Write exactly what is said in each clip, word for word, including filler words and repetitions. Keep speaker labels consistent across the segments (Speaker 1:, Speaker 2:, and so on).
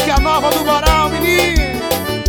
Speaker 1: Música nova do Moral, menino.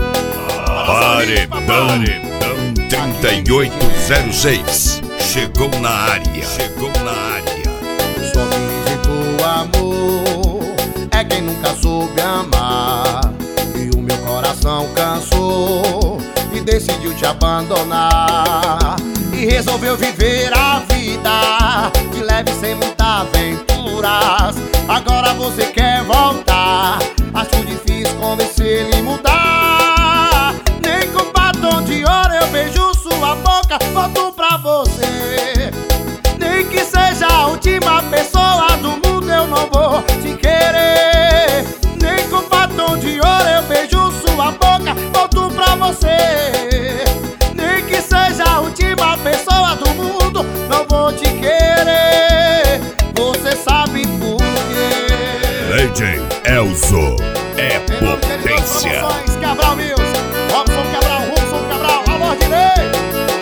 Speaker 2: Paredão trinta e oito zero seis. Chegou na área. Chegou na área.
Speaker 1: Só quem rejeitou amor é quem nunca soube amar. E o meu coração cansou e decidiu te abandonar. E resolveu viver a vida de leve sem muitas aventuras. Agora você quer voltar. Acho difícil convencer ele mudar. Nem com batom de ouro eu beijo sua boca, volto pra você. Nem que seja a última pessoa do mundo eu não vou te querer. Nem com batom de ouro eu beijo sua boca, volto pra você. Nem que seja a última pessoa do mundo, não vou te querer. Você sabe por quê.
Speaker 2: D J Elzo é potência.
Speaker 1: Cabral Music, Robson Cabral, Robson Cabral, alô Dinei.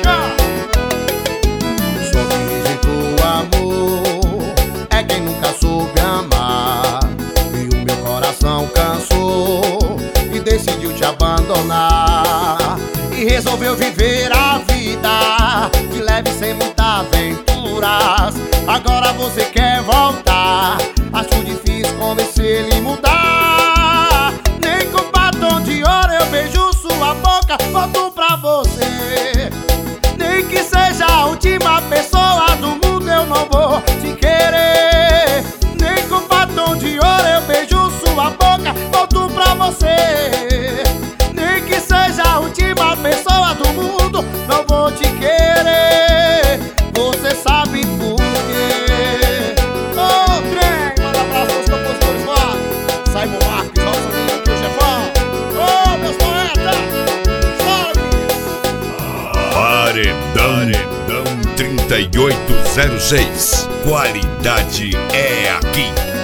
Speaker 1: Só quem rejeitou amor é quem nunca soube amar. E o meu coração cansou e decidiu te abandonar. E resolveu viver a vida de leve sem muitas aventuras. Agora você quer voltar. Acho difícil convencer ele mudar. Nem com batom de ouro eu beijo sua boca, volto pra você. Nem que seja a última pessoa do mundo eu não vou te querer. Nem com batom de ouro eu beijo sua boca, volto pra você. Nem que seja a última pessoa do mundo, não vou te querer. Você sabe por quê. Ô, oh, trem, manda abraço aos compositores lá. Simon Marques, nosso amigo aqui, o chefão. Ô, oh, meus poetas, sobe.
Speaker 2: Paredão trinta e oito zero seis. Qualidade é aqui.